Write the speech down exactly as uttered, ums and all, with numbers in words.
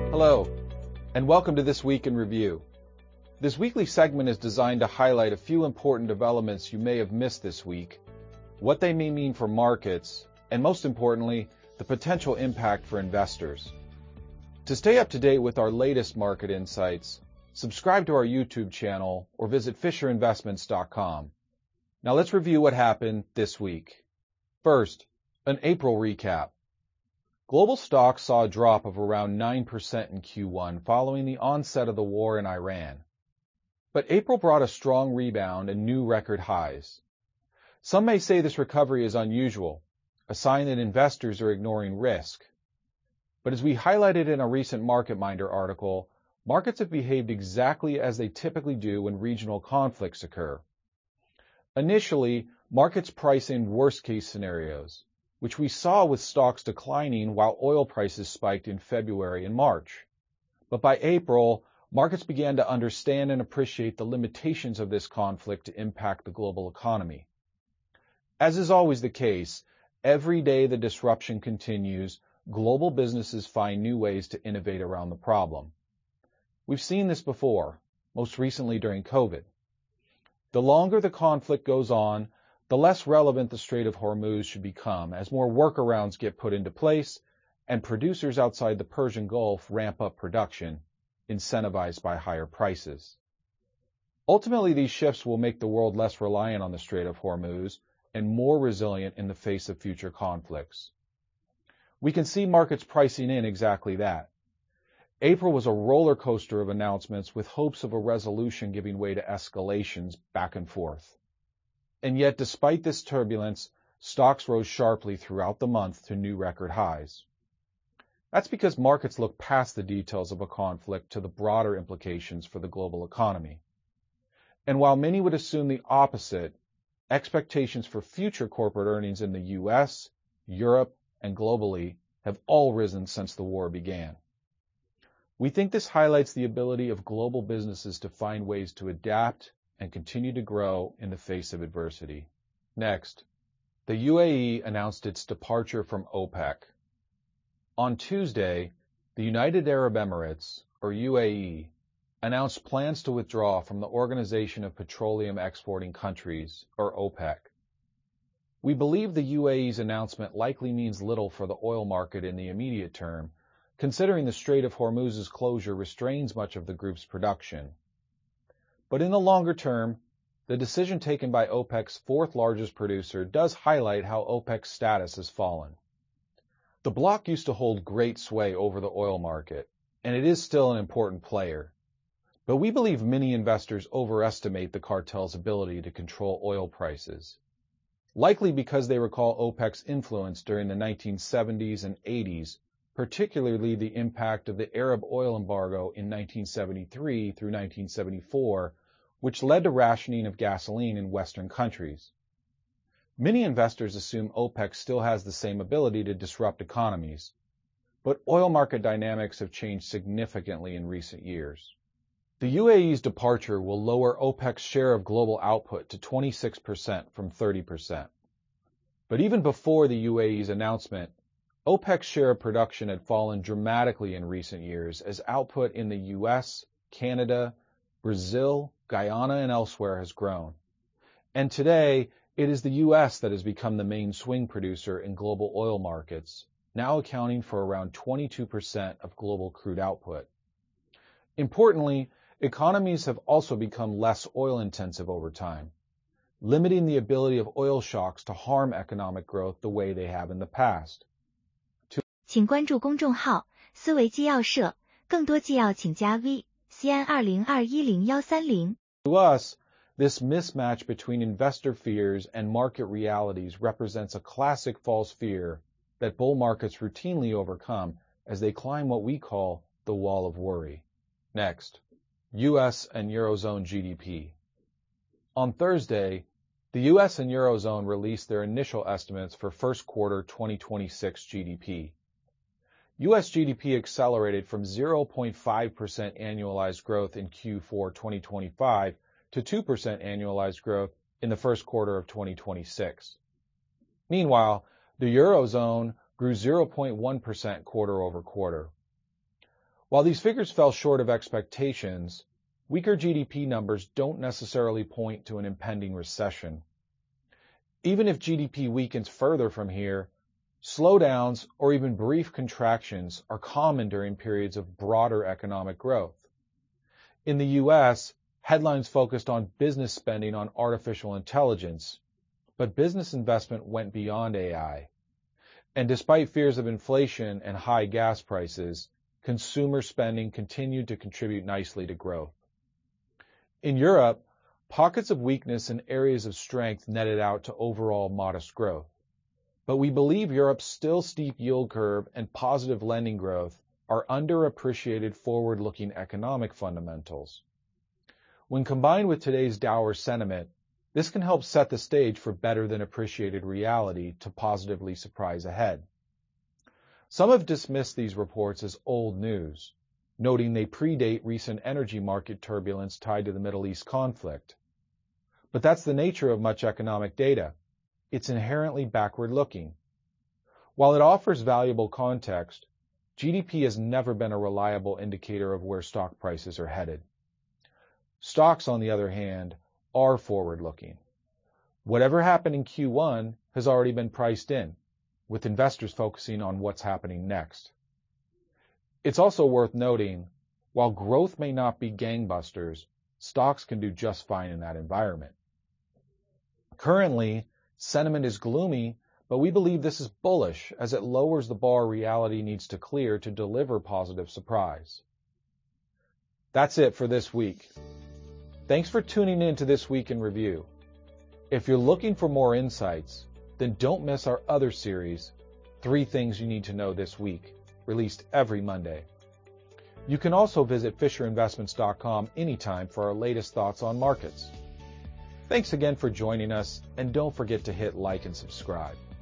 Hello, and welcome to This Week in Review. This weekly segment is designed to highlight a few important developments you may have missed this week, what they may mean for markets, and most importantly, the potential impact for investors. To stay up to date with our latest market insights, subscribe to our YouTube channel or visit Fisher Investments dot com. Now let's review what happened this week. First, an April recap. Global stocks saw a drop of around nine percent in Q one following the onset of the war in Iran. But April brought a strong rebound and new record highs. Some may say this recovery is unusual, a sign that investors are ignoring risk. But as we highlighted in a recent Market Minder article, markets have behaved exactly as they typically do when regional conflicts occur. Initially, markets price in worst-case scenarios, which we saw with stocks declining while oil prices spiked in February and March. But by April, markets began to understand and appreciate the limitations of this conflict to impact the global economy. As is always the case, every day the disruption continues, global businesses find new ways to innovate around the problem. We've seen this before, most recently during COVID. The longer the conflict goes on, the less relevant the Strait of Hormuz should become as more workarounds get put into place and producers outside the Persian Gulf ramp up production, incentivized by higher prices. Ultimately, these shifts will make the world less reliant on the Strait of Hormuz and more resilient in the face of future conflicts. We can see markets pricing in exactly that. April was a roller coaster of announcements with hopes of a resolution giving way to escalations back and forth. And yet, despite this turbulence, stocks rose sharply throughout the month to new record highs. That's because markets look past the details of a conflict to the broader implications for the global economy. And while many would assume the opposite, expectations for future corporate earnings in the U S, Europe, and globally have all risen since the war began. We think this highlights the ability of global businesses to find ways to adapt and continue to grow in the face of adversity. Next, the U A E announced its departure from OPEC. On Tuesday, the United Arab Emirates, or U A E, announced plans to withdraw from the Organization of Petroleum Exporting Countries, or OPEC. We believe the U A E's announcement likely means little for the oil market in the immediate term, considering the Strait of Hormuz's closure restrains much of the group's production. But in the longer term, the decision taken by OPEC's fourth largest producer does highlight how OPEC's status has fallen. The bloc used to hold great sway over the oil market, and it is still an important player. But we believe many investors overestimate the cartel's ability to control oil prices, likely because they recall OPEC's influence during the nineteen seventies and eighties, particularly the impact of the Arab oil embargo in nineteen seventy-three through nineteen seventy-four, which led to rationing of gasoline in Western countries. Many investors assume OPEC still has the same ability to disrupt economies, but oil market dynamics have changed significantly in recent years. The U A E's departure will lower OPEC's share of global output to twenty-six percent from thirty percent. But even before the U A E's announcement, OPEC's share of production had fallen dramatically in recent years as output in the U S, Canada, Brazil, Guyana, and elsewhere has grown. And today, it is the U S that has become the main swing producer in global oil markets, now accounting for around twenty-two percent of global crude output. Importantly, economies have also become less oil-intensive over time, limiting the ability of oil shocks to harm economic growth the way they have in the past. 请关注公众号思维纪要社，更多纪要请加 V C N 二零二一零一三零。 To us, this mismatch between investor fears and market realities represents a classic false fear that bull markets routinely overcome as they climb what we call the wall of worry. Next, U S and Eurozone G D P. On Thursday, the U S and Eurozone released their initial estimates for first quarter twenty twenty-six G D P. U S G D P accelerated from zero point five percent annualized growth in Q four twenty twenty-five to two percent annualized growth in the first quarter of twenty twenty-six. Meanwhile, the Eurozone grew zero point one percent quarter over quarter. While these figures fell short of expectations, weaker G D P numbers don't necessarily point to an impending recession. Even if G D P weakens further from here, slowdowns or even brief contractions are common during periods of broader economic growth. In the U S, headlines focused on business spending on artificial intelligence, but business investment went beyond A I. And despite fears of inflation and high gas prices, consumer spending continued to contribute nicely to growth. In Europe, pockets of weakness and areas of strength netted out to overall modest growth. But we believe Europe's still steep yield curve and positive lending growth are underappreciated forward-looking economic fundamentals. When combined with today's dour sentiment, this can help set the stage for better than appreciated reality to positively surprise ahead. Some have dismissed these reports as old news, noting they predate recent energy market turbulence tied to the Middle East conflict. But that's the nature of much economic data. It's inherently backward-looking. While it offers valuable context, G D P has never been a reliable indicator of where stock prices are headed. Stocks, on the other hand, are forward-looking. Whatever happened in Q one has already been priced in, with investors focusing on what's happening next. It's also worth noting, while growth may not be gangbusters, stocks can do just fine in that environment. Currently, sentiment is gloomy, but we believe this is bullish as it lowers the bar reality needs to clear to deliver positive surprise. That's it for this week. Thanks for tuning in to This Week in Review. If you're looking for more insights, then don't miss our other series, Three Things You Need to Know This Week, released every Monday. You can also visit Fisher Investments dot com anytime for our latest thoughts on markets. Thanks again for joining us, and don't forget to hit like and subscribe.